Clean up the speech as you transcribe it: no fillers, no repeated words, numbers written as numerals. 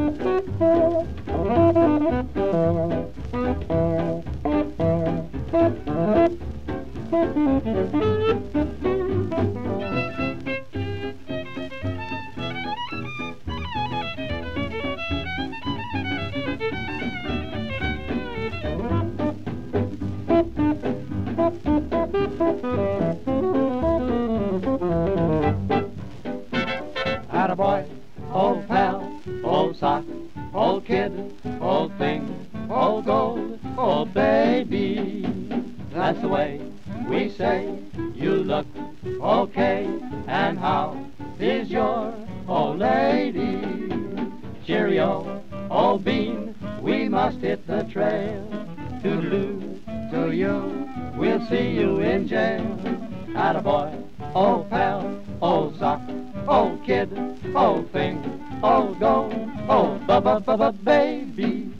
Attaboy, old pal, old sock, old kid, old thing, old gold, old baby. That's the way we say you look okay. And how is your old lady? Cheerio, old bean, we must hit the trail. Toodaloo, to you, we'll see you in jail. Attaboy, old pal, old sock, old kid, old thing, old gold, old baby.